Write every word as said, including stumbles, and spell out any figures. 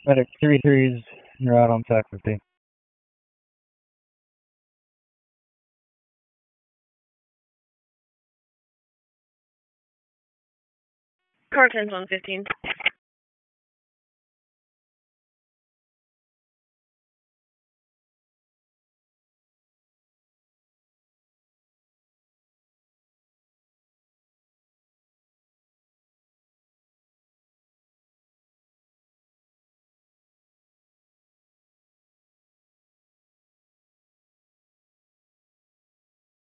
Medic three threes, you're out on Tac fifty. Car ten's on fifteen.